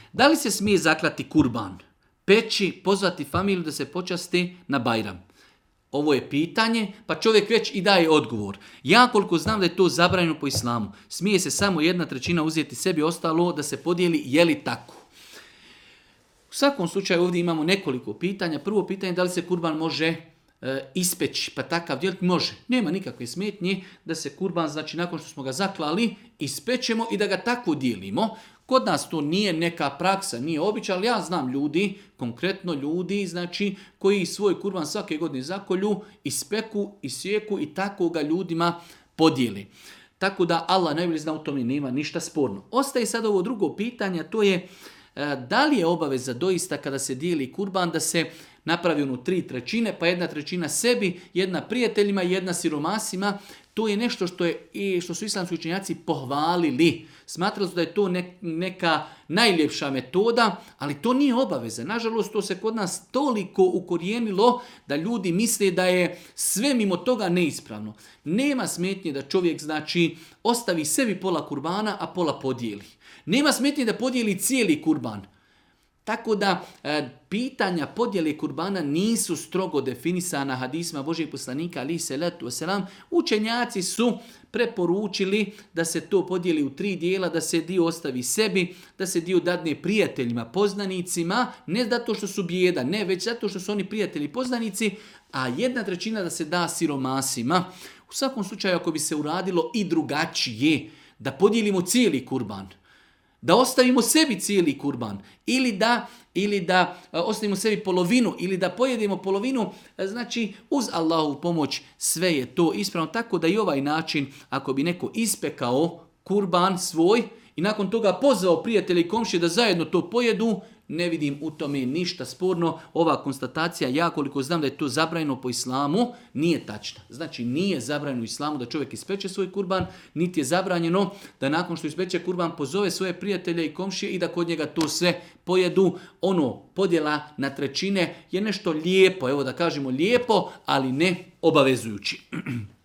Da li se smije zaklati kurban? Peći, pozvati familiju da se počasti na Bajram? Ovo je pitanje, pa čovjek već i daje odgovor. Ja koliko znam da je to zabranjeno po islamu. Smije se samo 1/3 uzeti sebi, ostalo da se podijeli, je li tako? U svakom slučaju ovdje imamo nekoliko pitanja. Prvo pitanje, da li se kurban može ispeći, pa takav dijeliti? Može. Nema nikakve smetnje da se kurban, znači nakon što smo ga zaklali, ispećemo i da ga tako dijelimo. Kod nas to nije neka praksa, nije običaj, ali ja znam ljudi, konkretno ljudi, znači koji svoj kurban svake godine zakolju, ispeku, isjeku i tako ga ljudima podijeli. Tako da Allah najbolje zna, u tome nema ništa sporno. Ostaje sad ovo drugo pitanje, to je da li je obaveza doista kada se dijeli kurban da se napravi 3/3, pa 1/3 sebi, 1 prijateljima, 1 siromasima. To je nešto što su islamski učenjaci pohvalili. Smatrali su da je to neka najljepša metoda, ali to nije obaveza. Nažalost, to se kod nas toliko ukorijenilo da ljudi misle da je sve mimo toga neispravno. Nema smetnje da čovjek, znači, ostavi sebi pola kurbana, a pola podijeli. Nema smetnje da podijeli cijeli kurban. Tako da pitanja podjele kurbana nisu strogo definisana hadisma Božijeg poslanika alejhi selatu vesselam. Učenjaci su preporučili da se to podijeli u 3 dijela, da se dio ostavi sebi, da se dio dadne prijateljima, poznanicima, ne zato što su bijeda, ne, već zato što su oni prijatelji poznanici, a 1/3 da se da siromasima. U svakom slučaju, ako bi se uradilo i drugačije, da podijelimo cijeli kurban, da ostavimo sebi cijeli kurban ili da ostavimo sebi polovinu ili da pojedemo polovinu, znači uz Allahovu pomoć sve je to ispravno. Tako da i ovaj način, ako bi neko ispekao kurban svoj i nakon toga pozvao prijatelje i komšije da zajedno to pojedu, ne vidim u tome ništa sporno. Ova konstatacija, ja koliko znam da je to zabranjeno po islamu, nije tačna. Znači nije zabranjeno u islamu da čovjek ispeče svoj kurban, niti je zabranjeno da nakon što ispeče kurban pozove svoje prijatelje i komšije i da kod njega to sve pojedu. Podjela na 3 je nešto lijepo, evo da kažemo lijepo, ali ne obavezujući.